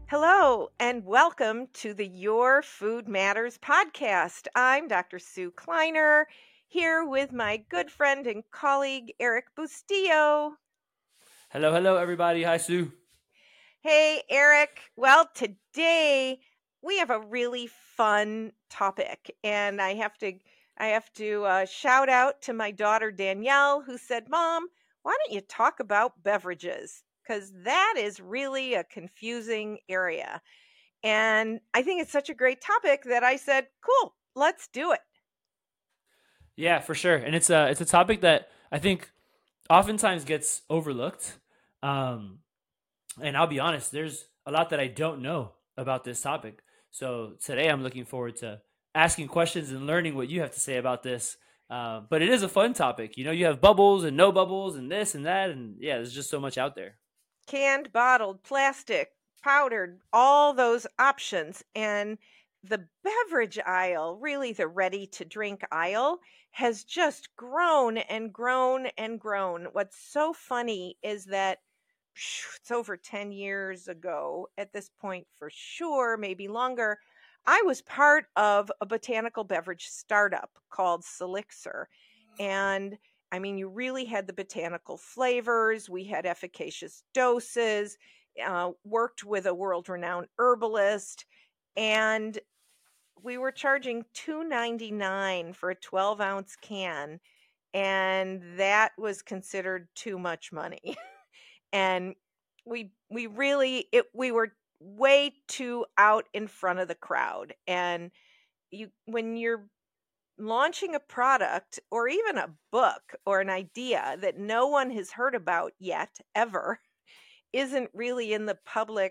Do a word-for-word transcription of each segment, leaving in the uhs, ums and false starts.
Hello, and welcome to the Your Food Matters podcast. I'm Doctor Sue Kleiner, here with my good friend and colleague, Eric Bustillo. Hello, hello, everybody. Hi, Sue. Hey, Eric. Well, today we have a really fun topic, and I have to I have to uh, shout out to my daughter Danielle, who said, "Mom, why don't you talk about beverages? Because that is really a confusing area." And I think it's such a great topic that I said, "Cool, let's do it." Yeah, for sure. And it's a it's a topic that I think oftentimes gets overlooked. Um, and I'll be honest, there's a lot that I don't know about this topic. So today I'm looking forward to asking questions and learning what you have to say about this. Uh, but it is a fun topic. You know, you have bubbles and no bubbles and this and that, and yeah, there's just so much out there. Canned, bottled, plastic, powdered, all those options. And the beverage aisle, really the ready to drink aisle, has just grown and grown and grown. What's so funny is that phew, it's over ten years ago at this point for sure, maybe longer. I was part of a botanical beverage startup called Selixer. And I mean, you really had the botanical flavors. We had efficacious doses, uh, worked with a world renowned herbalist, and we were charging two ninety-nine for a twelve ounce can. And that was considered too much money. and we we really it we were way too out in front of the crowd. And you when you're launching a product or even a book or an idea that no one has heard about yet ever isn't really in the public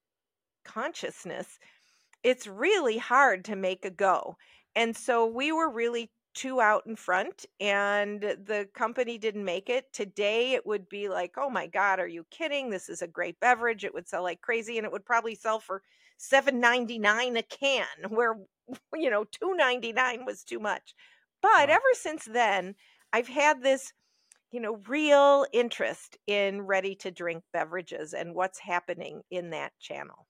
consciousness, it's really hard to make a go. And so we were really too out in front, and the company didn't make it. Today it would be like, "Oh my god, are you kidding? This is a great beverage. It would sell like crazy, and it would probably sell for seven ninety-nine a can where you know, two ninety-nine was too much." But Wow. ever since then, I've had this, you know, real interest in ready to drink beverages and what's happening in that channel.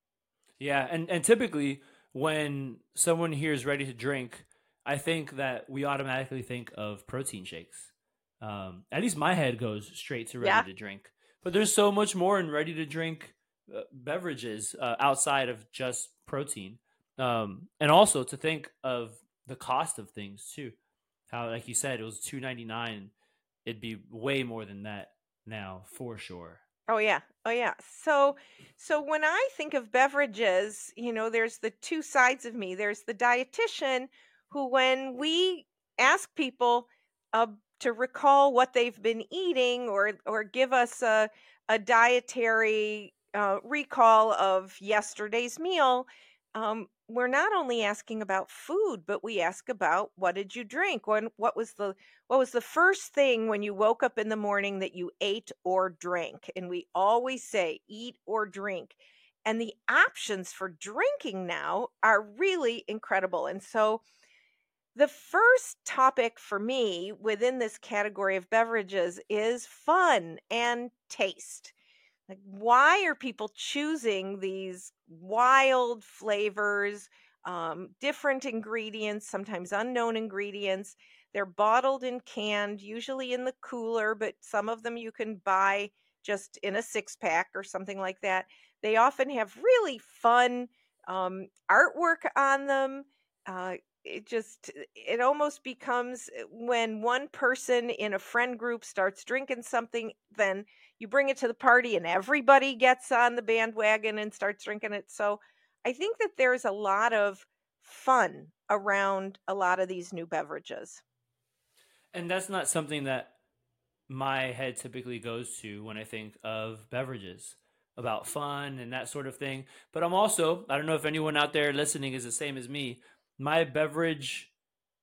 Yeah, and and typically when someone here is ready to drink, I think that we automatically think of protein shakes. Um, at least my head goes straight to ready Yeah. to drink. But there's so much more in ready to drink uh, beverages uh, outside of just protein. Um, and also to think of the cost of things too. How, like you said, it was two ninety nine. It'd be way more than that now for sure. Oh yeah. Oh yeah. So so when I think of beverages, you know, there's the two sides of me. There's the dietitian who, when we ask people uh, to recall what they've been eating, or or give us a a dietary uh, recall of yesterday's meal, um, we're not only asking about food, but we ask about, what did you drink? When what was the what was the first thing when you woke up in the morning that you ate or drank? And we always say eat or drink. And the options for drinking now are really incredible. And so the first topic for me within this category of beverages is fun and taste. Like, why are people choosing these wild flavors, um, different ingredients, sometimes unknown ingredients? They're bottled and canned, usually in the cooler, but some of them you can buy just in a six pack or something like that. They often have really fun um, artwork on them. Uh, it just it almost becomes, uh, when one person in a friend group starts drinking something, then you bring it to the party and everybody gets on the bandwagon and starts drinking it. So I think that there's a lot of fun around a lot of these new beverages. And that's not something that my head typically goes to when I think of beverages, about fun and that sort of thing. But I'm also, I don't know if anyone out there listening is the same as me. My beverage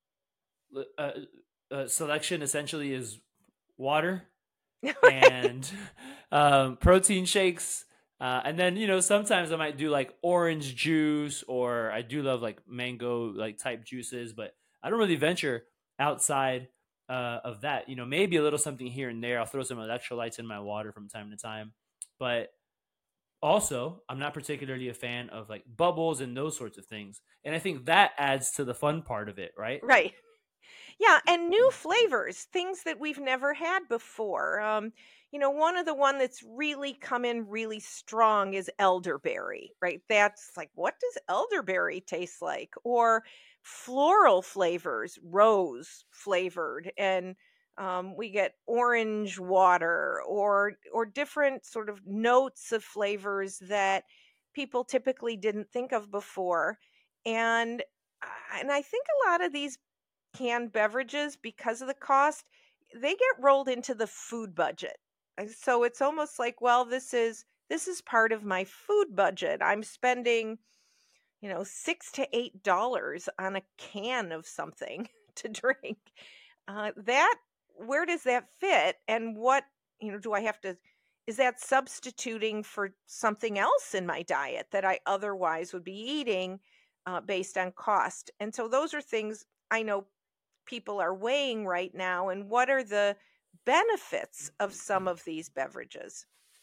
uh, uh, selection essentially is water Right. and um, protein shakes. Uh, and then, you know, sometimes I might do like orange juice, or I do love like mango like type juices, but I don't really venture outside uh, of that. You know, maybe a little something here and there. I'll throw some electrolytes in my water from time to time. But also, I'm not particularly a fan of like bubbles and those sorts of things. And I think that adds to the fun part of it, right? Right. Yeah, and new flavors, things that we've never had before. Um, you know, one of the one that's really come in really strong is elderberry, right? That's like, what does elderberry taste like? Or floral flavors, rose flavored, and um, we get orange water, or or different sort of notes of flavors that people typically didn't think of before. And uh, and I think a lot of these canned beverages, because of the cost, they get rolled into the food budget. And so it's almost like, well, this is this is part of my food budget. I'm spending, you know, six to eight dollars on a can of something to drink. Uh, that Where does that fit? And what, you know, do I have to? Is that substituting for something else in my diet that I otherwise would be eating uh, based on cost? And so those are things I know people are weighing right now, and what are the benefits of some of these beverages?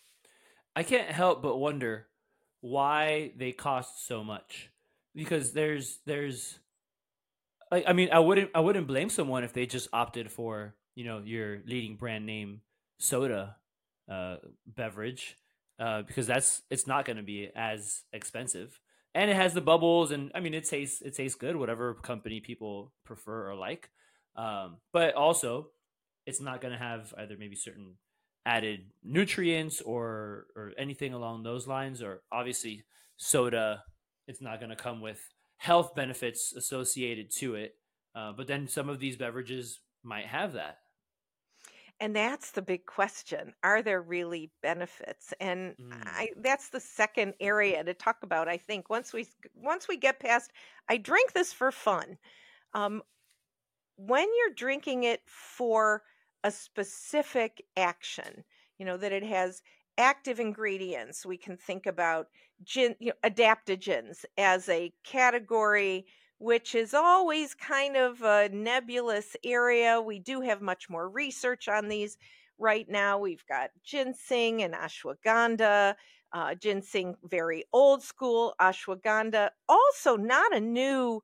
I can't help but wonder why they cost so much. Because there's there's I, I mean I wouldn't I wouldn't blame someone if they just opted for, you know, your leading brand name soda uh beverage, uh because that's it's not going to be as expensive, and it has the bubbles, and I mean it tastes it tastes good, whatever company people prefer or like. Um but also it's not going to have either maybe certain added nutrients or or anything along those lines, or obviously soda, it's not going to come with health benefits associated to it. Uh, but then some of these beverages might have that. And that's the big question. Are there really benefits? And Mm. I that's the second area to talk about, I think. Once we once we get past I drink this for fun. Um when you're drinking it for a specific action, you know, that it has active ingredients, we can think about gin, you know, adaptogens as a category, which is always kind of a nebulous area. We do have much more research on these right now. We've got ginseng and ashwagandha. Uh, ginseng, very old school. Ashwagandha, also not a new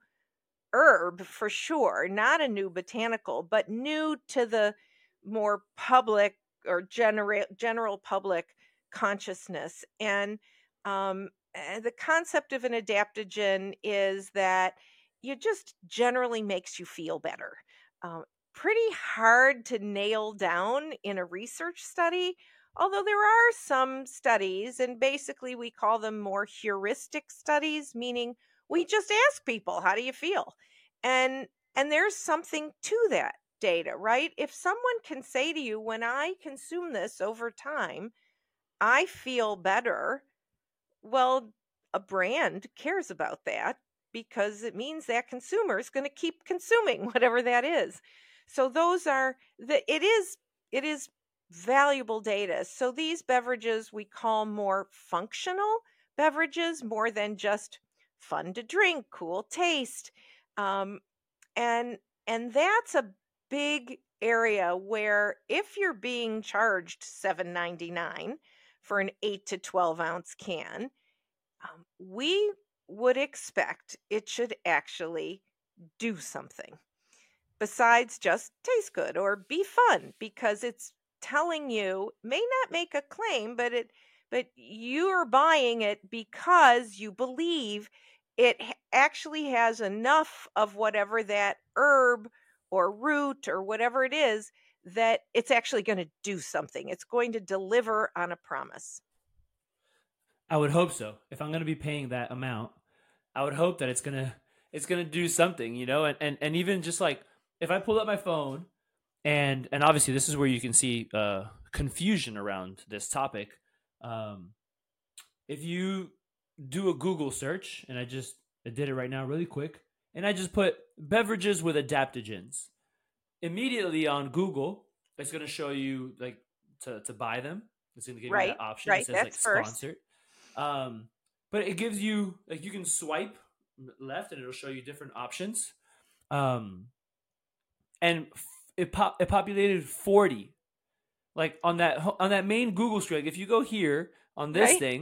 herb for sure, not a new botanical, but new to the more public or general general public consciousness. And um, eh, the concept of an adaptogen is that it just generally makes you feel better. Um, Pretty hard to nail down in a research study, although there are some studies, and basically we call them more heuristic studies, meaning we just ask people, how do you feel? And and there's something to that data, right? If someone can say to you, when I consume this over time, I feel better, well, a brand cares about that because it means that consumer is going to keep consuming whatever that is. So those are the it is it is valuable data. So these beverages we call more functional beverages, more than just fun to drink, cool taste. Um, and and that's a big area where if you're being charged seven ninety-nine for an eight to twelve ounce can, um, we would expect it should actually do something besides just taste good or be fun, because it's telling you, may not make a claim, but it but you're buying it because you believe it h- actually has enough of whatever that herb or root or whatever it is, that it's actually going to do something. It's going to deliver on a promise. I would hope so. If I'm going to be paying that amount, I would hope that it's gonna it's gonna do something, you know, and, and and even just like if I pull up my phone, and and obviously this is where you can see uh, confusion around this topic. Um, if you do a Google search, and I just I did it right now really quick, and I just put beverages with adaptogens, immediately on Google, it's going to show you like to, to buy them. It's going to give you Right, that option. It right. says like That's first. sponsored. Um, but it gives you like you can swipe left and it'll show you different options. Um, and it pop it populated forty like on that on that main Google screen. Like if you go here on this Right. thing,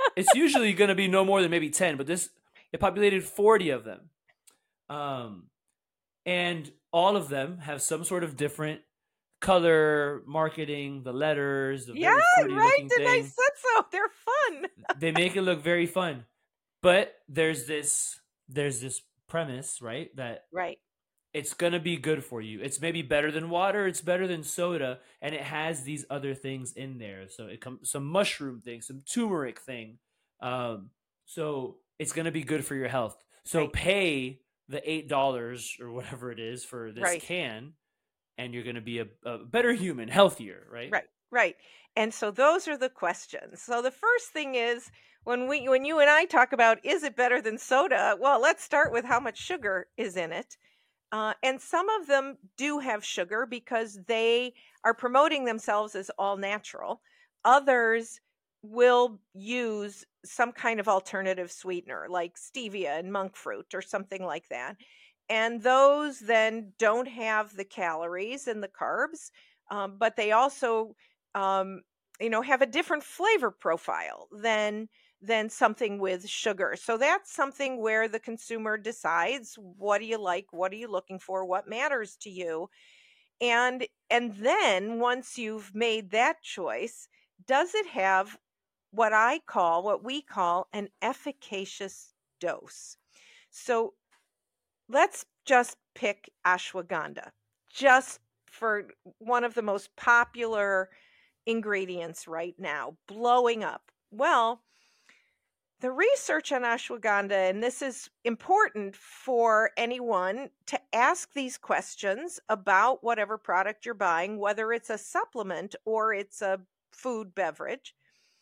it's usually going to be no more than maybe ten, but this it populated forty of them. Um, and all of them have some sort of different color marketing, the letters, the Yeah, very fruity right. looking And I thing. said so. They're fun. They make it look very fun. But there's this there's this premise, right? That Right. it's going to be good for you. It's maybe better than water, it's better than soda, and it has these other things in there. So it comes some mushroom thing, some turmeric thing. Um, so it's going to be good for your health. So Right. pay the eight dollars or whatever it is for this Right. can, and you're going to be a, a better human, healthier, right? Right. Right. And so those are the questions. So the first thing is when we when you and I talk about is it better than soda? Well, let's start with how much sugar is in it. Uh, and some of them do have sugar because they are promoting themselves as all natural. Others will use some kind of alternative sweetener like stevia and monk fruit or something like that. And those then don't have the calories and the carbs, um, but they also, um, you know, have a different flavor profile than than something with sugar. So that's something where the consumer decides what do you like, what are you looking for, what matters to you. And and then once you've made that choice, does it have what I call, what we call an efficacious dose? So let's just pick ashwagandha, just for one of the most popular ingredients right now, blowing up. Well, the research on ashwagandha, and this is important for anyone to ask these questions about whatever product you're buying, whether it's a supplement or it's a food beverage.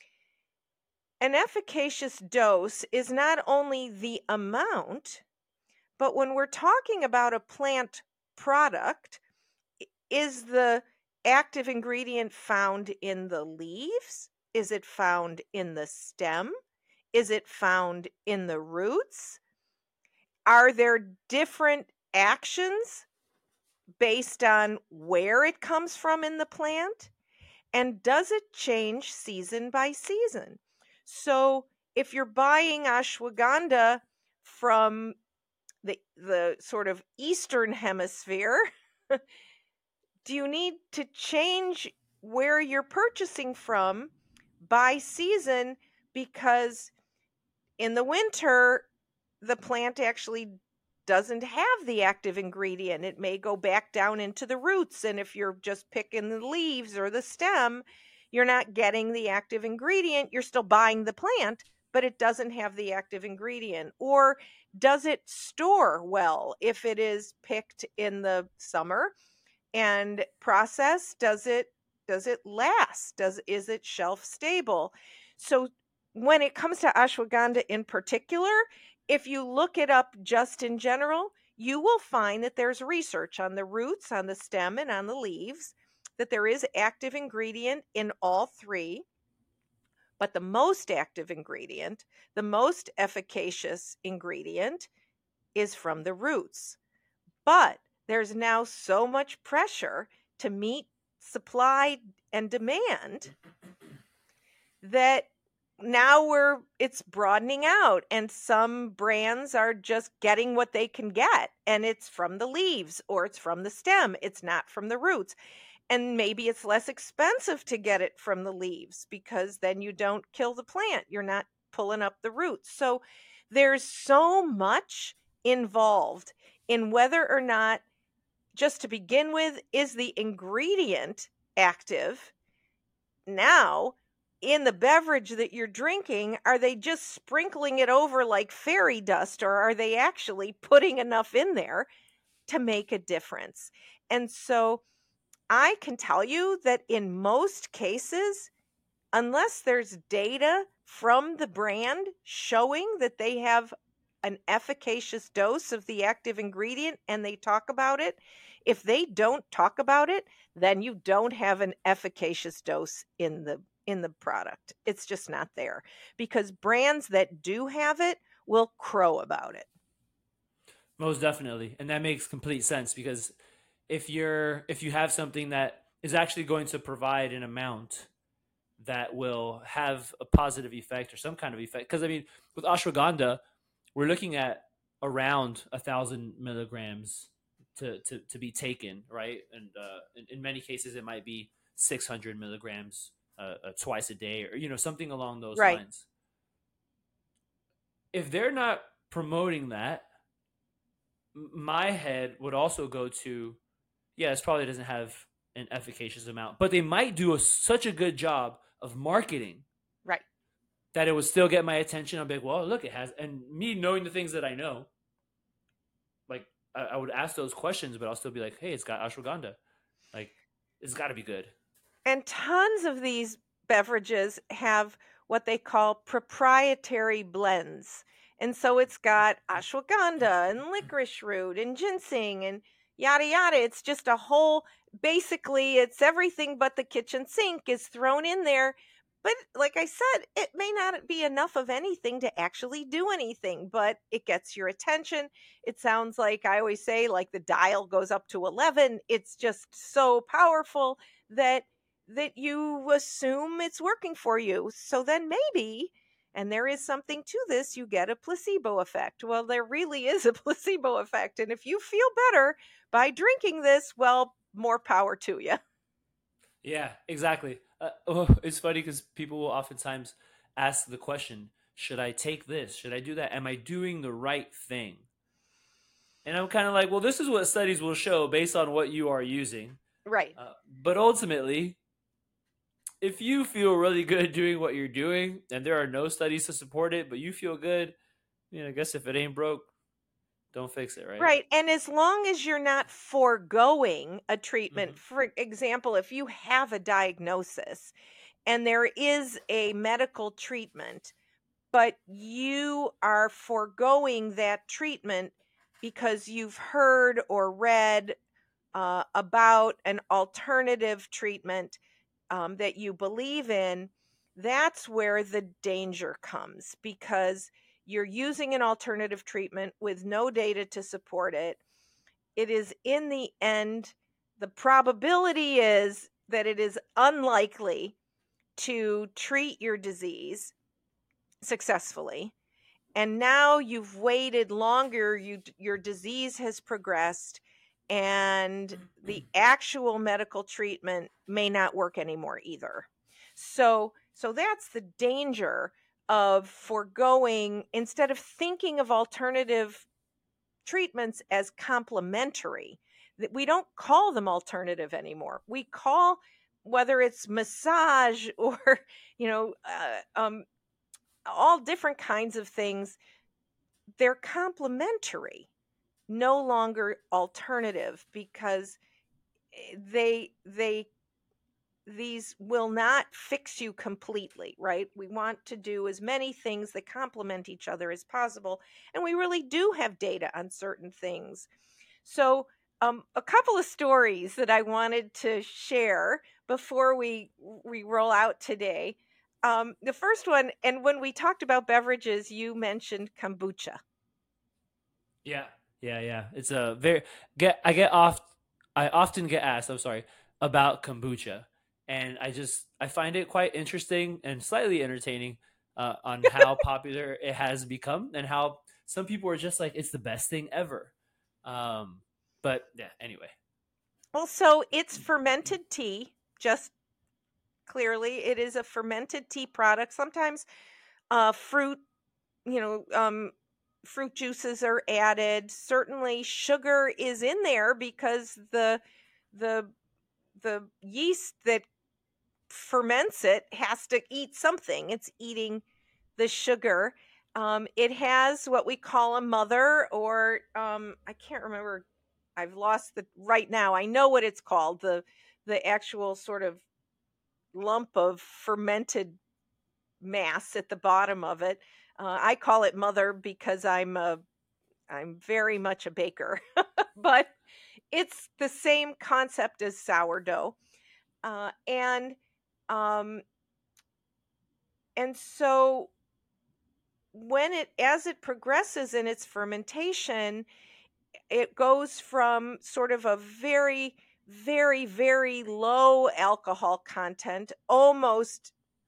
An efficacious dose is not only the amount, but when we're talking about a plant product, is the active ingredient found in the leaves? Is it found in the stem? Is it found in the roots? Are there different actions based on where it comes from in the plant? And does it change season by season? So if you're buying ashwagandha from the the sort of eastern hemisphere, do you need to change where you're purchasing from by season because in the winter the plant actually doesn't have the active ingredient. It may go back down into the roots. And if you're just picking the leaves or the stem, you're not getting the active ingredient. You're still buying the plant, but it doesn't have the active ingredient. Or does it store well if it is picked in the summer and processed? Does it does it last? Does is it shelf stable? So when it comes to ashwagandha in particular, if you look it up just in general, you will find that there's research on the roots, on the stem, and on the leaves, that there is active ingredient in all three. But the most active ingredient, the most efficacious ingredient, is from the roots. But there's now so much pressure to meet supply and demand that now we're it's broadening out and some brands are just getting what they can get and it's from the leaves or it's from the stem, it's not from the roots. And maybe it's less expensive to get it from the leaves because then you don't kill the plant, you're not pulling up the roots. So there's so much involved in whether or not, just to begin with, is the ingredient active. Now in the beverage that you're drinking, are they just sprinkling it over like fairy dust, or are they actually putting enough in there to make a difference? And so I can tell you that in most cases, unless there's data from the brand showing that they have an efficacious dose of the active ingredient and they talk about it, if they don't talk about it, then you don't have an efficacious dose in the in the product. It's just not there because brands that do have it will crow about it. Most definitely. And that makes complete sense because if you're if you have something that is actually going to provide an amount that will have a positive effect or some kind of effect. Because I mean, with ashwagandha, we're looking at around a thousand milligrams to, to, to be taken, right? And uh, in, in many cases, it might be six hundred milligrams uh, uh, twice a day, or you know, something along those Right. lines. If they're not promoting that, my head would also go to, yeah, this probably doesn't have an efficacious amount, but they might do a, such a good job of marketing Right. that it would still get my attention. I'll be like, well, look, it has. And me knowing the things that I know, like I, I would ask those questions, but I'll still be like, hey, it's got ashwagandha. Like, it's got to be good. And tons of these beverages have what they call proprietary blends. And so it's got ashwagandha and licorice root and ginseng and yada yada. It's just a whole, basically, it's everything but the kitchen sink is thrown in there. But like I said, it may not be enough of anything to actually do anything, but it gets your attention. It sounds like, I always say, like the dial goes up to eleven. It's just so powerful that that you assume it's working for you. So then maybe, and there is something to this, you get a placebo effect. Well, there really is a placebo effect. And if you feel better by drinking this, well, more power to you. Yeah, exactly. Uh, oh, it's funny because people will oftentimes ask the question, should I take this? Should I do that? Am I doing the right thing? And I'm kind of like, well, this is what studies will show based on what you are using. Right. Uh, but ultimately, if you feel really good doing what you're doing and there are no studies to support it, but you feel good, you know, I guess if it ain't broke, don't fix it, right? Right. And as long as you're not foregoing a treatment, Mm-hmm. for example, if you have a diagnosis and there is a medical treatment, but you are foregoing that treatment because you've heard or read uh, about an alternative treatment um, that you believe in, that's where the danger comes, because you're using an alternative treatment with no data to support it. It is, in the end, the probability is that it is unlikely to treat your disease successfully. And now you've waited longer, you your disease has progressed, and the actual medical treatment may not work anymore either. So so that's the danger of foregoing, instead of thinking of alternative treatments as complementary. That we don't call them alternative anymore. We call, whether it's massage or you know uh, um, all different kinds of things, they're complementary, no longer alternative, because they they these will not fix you completely, right? We want to do as many things that complement each other as possible, and we really do have data on certain things. So um, a couple of stories that I wanted to share before we we roll out today. Um, the first one, and when we talked about beverages, you mentioned kombucha. Yeah, yeah, yeah. It's a very get. I get off. I often get asked. I'm sorry about kombucha, and I just I find it quite interesting and slightly entertaining uh, on how popular it has become, and how some people are just like it's the best thing ever. Um, but yeah. Anyway. Well, so it's fermented tea, just clearly. It is a fermented tea product. Sometimes uh, fruit, you know, um, fruit juices are added. Certainly sugar is in there because the the the yeast that ferments it has to eat something. It's eating the sugar. Um, it has what we call a mother, or um, I can't remember. I've lost the right now. I know what it's called. The the actual sort of lump of fermented mass at the bottom of it. Uh, I call it mother because I'm a I'm very much a baker, but it's the same concept as sourdough, uh, and um, and so when it as it progresses in its fermentation, it goes from sort of a very very very low alcohol content, almost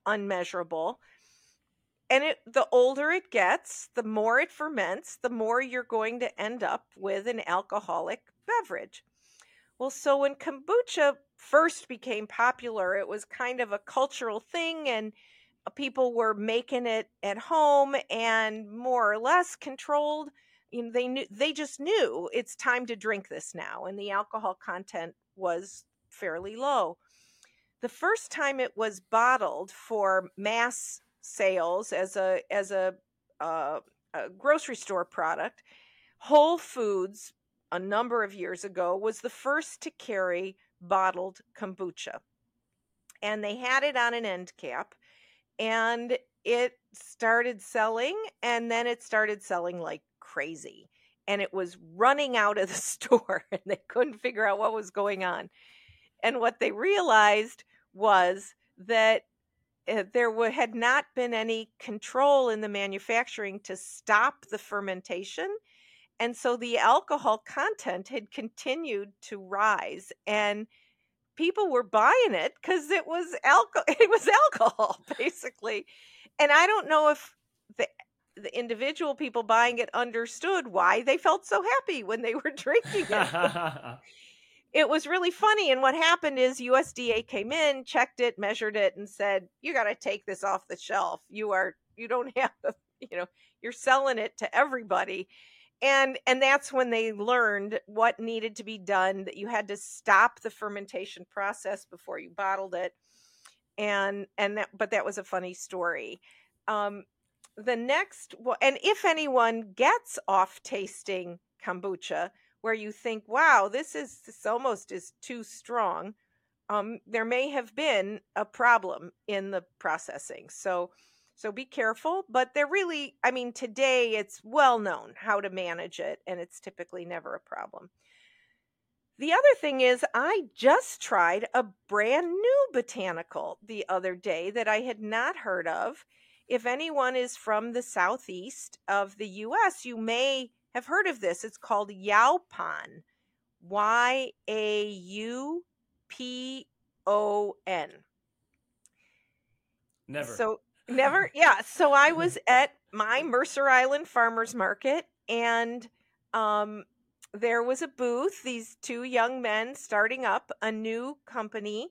unmeasurable. And it, the older it gets, the more it ferments, the more you're going to end up with an alcoholic beverage. Well, so when kombucha first became popular, it was kind of a cultural thing, and uh, people were making it at home and more or less controlled. You know, they knew they just knew it's time to drink this now, and the alcohol content was fairly low. The first time it was bottled for mass sales as a as a, uh, a grocery store product, Whole Foods a number of years ago was the first to carry bottled kombucha, and they had it on an end cap, and it started selling, and then it started selling like crazy, and it was running out of the store, and they couldn't figure out what was going on. And what they realized was that uh, there w- had not been any control in the manufacturing to stop the fermentation. And so the alcohol content had continued to rise, and people were buying it because it was alcohol. It was alcohol, basically. And I don't know if the the individual people buying it understood why they felt so happy when they were drinking it. It was really funny. And what happened is U S D A came in, checked it, measured it, and said, "You got to take this off the shelf. You are you don't have you know you're selling it to everybody." And and that's when they learned what needed to be done, that you had to stop the fermentation process before you bottled it. And and that but that was a funny story. Um the next well, and if anyone gets off tasting kombucha where you think, wow, this is this almost is too strong, um, there may have been a problem in the processing. So so be careful, but they're really, I mean, today it's well known how to manage it, and it's typically never a problem. The other thing is, I just tried a brand new botanical the other day that I had not heard of. If anyone is from the southeast of the U S, you may have heard of this. It's called Yaupon. Y A U P O N. Never. So, never, yeah. So, I was at my Mercer Island Farmers Market, and um, there was a booth, these two young men starting up a new company,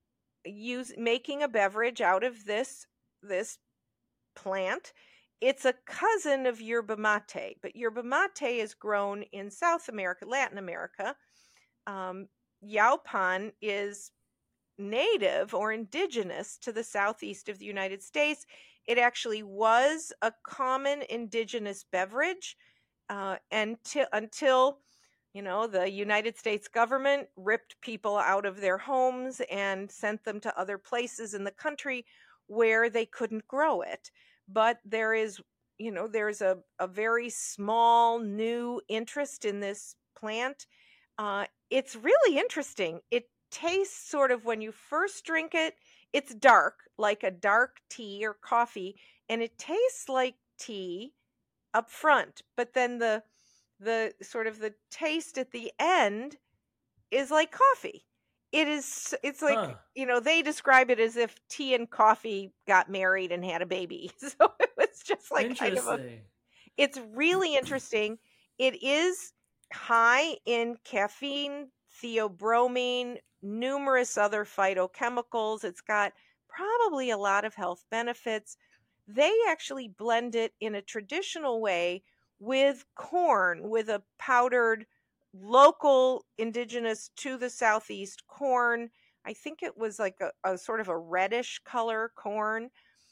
use making a beverage out of this this plant. It's a cousin of yerba mate, but yerba mate is grown in South America, Latin America. Um, Yaupon is native or indigenous to the southeast of the United States. It actually was a common indigenous beverage uh, until until you know the United States government ripped people out of their homes and sent them to other places in the country where they couldn't grow it. But there is, you know, there's a, a very small new interest in this plant. Uh, it's really interesting. It tastes sort of, when you first drink it, it's dark, like a dark tea or coffee, and it tastes like tea up front, but then the the sort of the taste at the end is like coffee. It is it's like, Huh. you know, they describe it as if tea and coffee got married and had a baby. So it was just like kind of a Interesting. it's really interesting. It is high in caffeine, theobromine, numerous other phytochemicals. It's got probably a lot of health benefits. They actually blend it in a traditional way with corn, with a powdered local indigenous to the southeast corn. I think it was like a, a sort of a reddish color corn,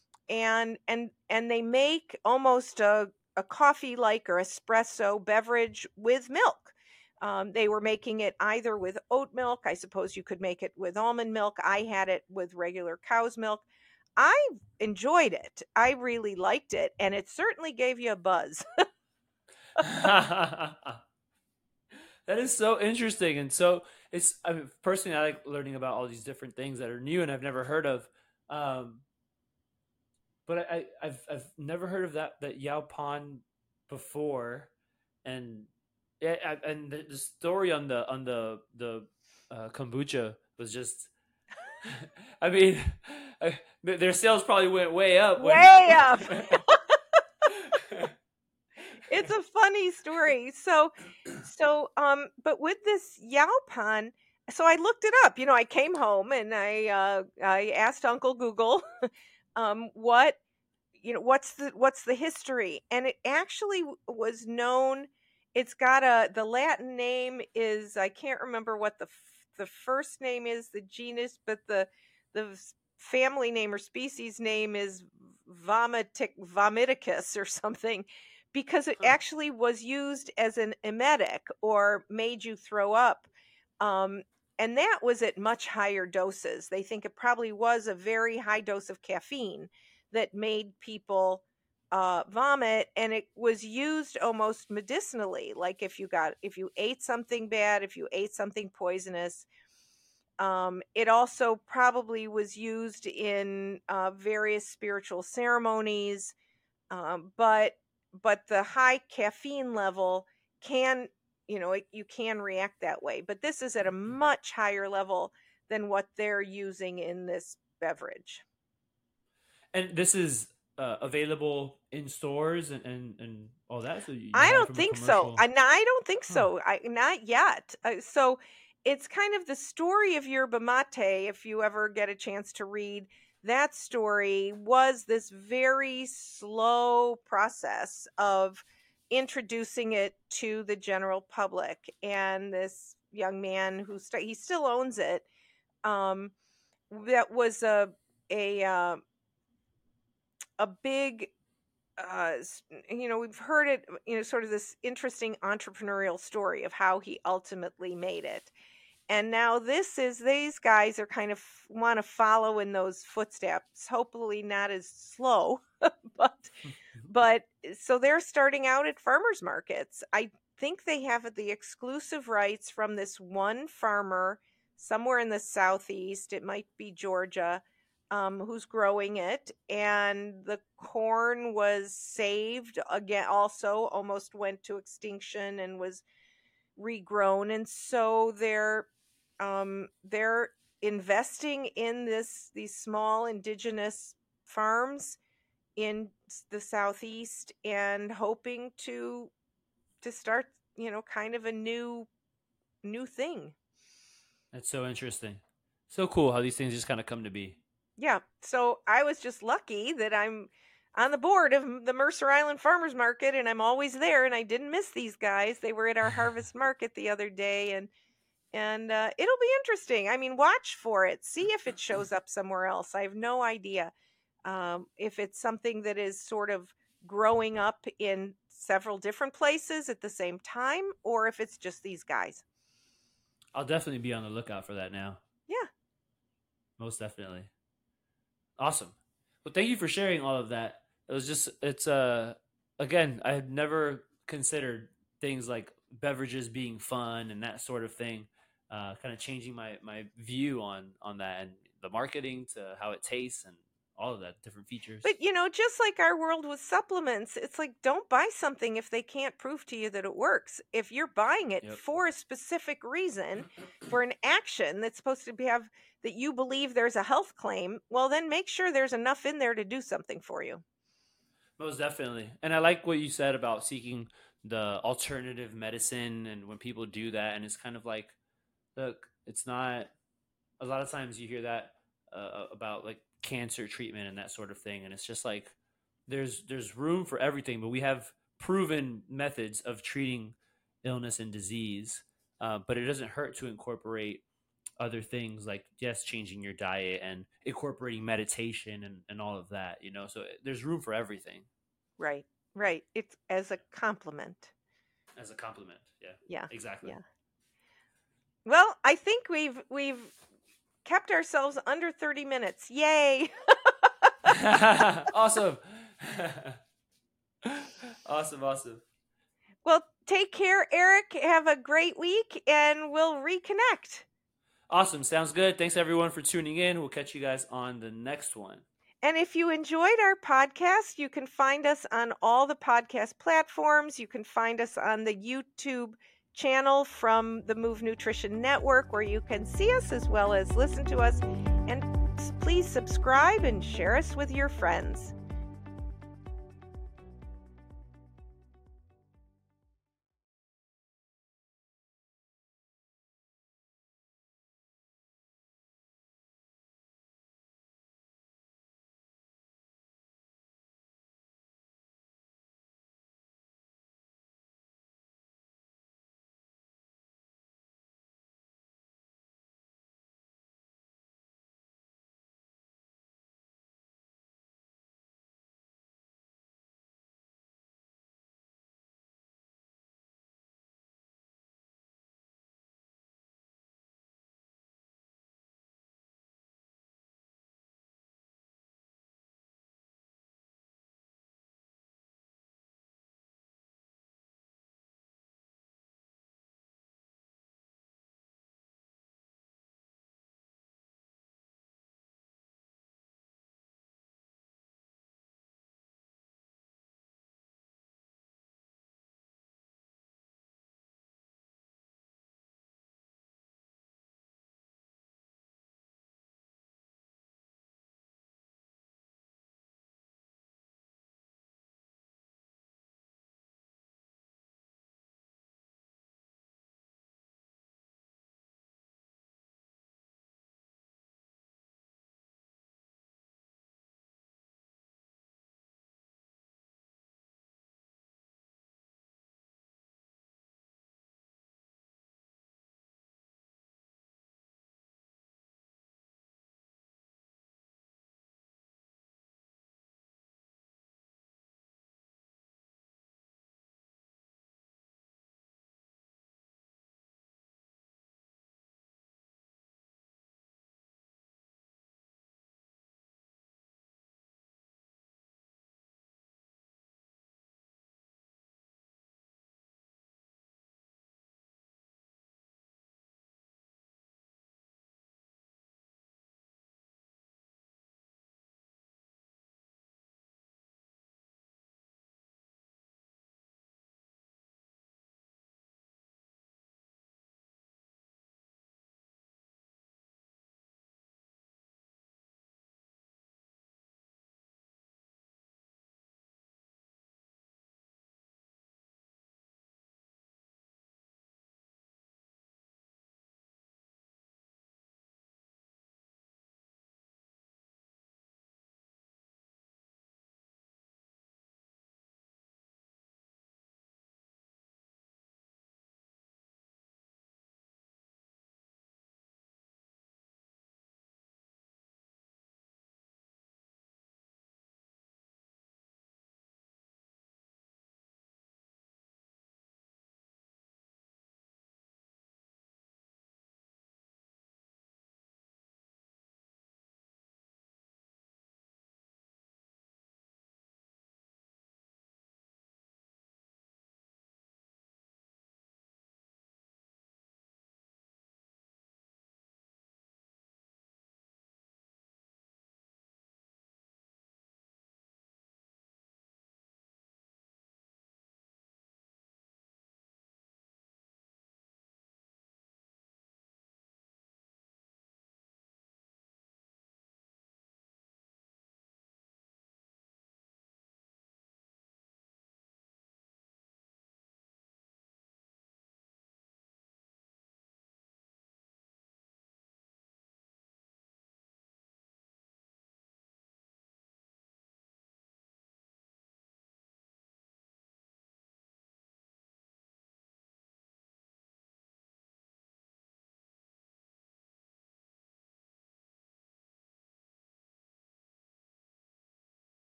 and and and they make almost a, a coffee like or espresso beverage with milk. Um, they were making it either with oat milk. I suppose you could make it with almond milk. I had it with regular cow's milk. I enjoyed it. I really liked it, and it certainly gave you a buzz. That is so interesting, and so it's. I mean, personally, I like learning about all these different things that are new and I've never heard of. Um, but I, I, I've I've never heard of that that Yaupon before, and yeah, I, and the, the story on the on the the uh, kombucha was just. I mean, uh, their sales probably went way up. Way when... up. It's a funny story. So, so, um, but with this Yaupon, so I looked it up. You know, I came home and I, uh, I asked Uncle Google, um, what, you know, what's the what's the history, and it actually w- was known. It's got a the Latin name is I can't remember what the f- the first name is, the genus, but the the s- family name or species name is Vomitic Vomiticus or something, because it Huh. actually was used as an emetic or made you throw up. Um, and that was at much higher doses. They think it probably was a very high dose of caffeine that made people uh, vomit, and it was used almost medicinally. Like if you got if you ate something bad, if you ate something poisonous. Um, it also probably was used in uh, various spiritual ceremonies, um, but but the high caffeine level can, you know, it, you can react that way. But this is at a much higher level than what they're using in this beverage. And this is uh, available in stores and, and, and all that. So you I had it don't from a think so. commercial. I, n- I don't think Huh. so. I not yet. Uh, so it's kind of the story of yerba mate. If you ever get a chance to read that story, was this very slow process of introducing it to the general public, and this young man who st- he still owns it. Um, that was a a uh, a big uh s- you know, we've heard it, you know, sort of this interesting entrepreneurial story of how he ultimately made it. And now this is these guys are kind of want to follow in those footsteps, hopefully not as slow, but but so they're starting out at farmers markets. I think they have the exclusive rights from this one farmer somewhere in the southeast. It might be Georgia, um, who's growing it. And the corn was saved again, also almost went to extinction and was regrown. And so they're um, they're investing in this these small indigenous farms in the southeast and hoping to to start, you know, kind of a new new thing. That's so interesting. So cool how these things just kind of come to be. Yeah, so I was just lucky that I'm on the board of the Mercer Island Farmers Market, and I'm always there, and I didn't miss these guys. They were at our harvest market the other day, and and uh, it'll be interesting. I mean, watch for it, see if it shows up somewhere else. I have no idea um, if it's something that is sort of growing up in several different places at the same time, or if it's just these guys. I'll definitely be on the lookout for that now. Yeah. Most definitely. Awesome. Well, thank you for sharing all of that. It was just, it's, uh, again, I had never considered things like beverages being fun and that sort of thing. Uh, kind of changing my, my view on, on that and the marketing to how it tastes and all of that different features. But, you know, just like our world with supplements, it's like don't buy something if they can't prove to you that it works. If you're buying it Yep. for a specific reason, for an action that's supposed to be have that you believe there's a health claim, well, then make sure there's enough in there to do something for you. Most definitely. And I like what you said about seeking the alternative medicine and when people do that. And it's kind of like, look, it's not, a lot of times you hear that uh, about like cancer treatment and that sort of thing. And it's just like, there's, there's room for everything, but we have proven methods of treating illness and disease. Uh, but it doesn't hurt to incorporate other things like, yes, changing your diet and incorporating meditation and, and all of that, you know, so there's room for everything. Right. Right. It's as a compliment. As a compliment. Yeah. Yeah. Exactly. Yeah. Well, I think we've we've kept ourselves under thirty minutes. Yay. Awesome. Awesome. Awesome. Well, take care, Eric. Have a great week, and we'll reconnect. Awesome. Sounds good. Thanks everyone for tuning in. We'll catch you guys on the next one. And if you enjoyed our podcast, you can find us on all the podcast platforms. You can find us on the YouTube channel from the Move Nutrition Network, where you can see us as well as listen to us. And please subscribe and share us with your friends.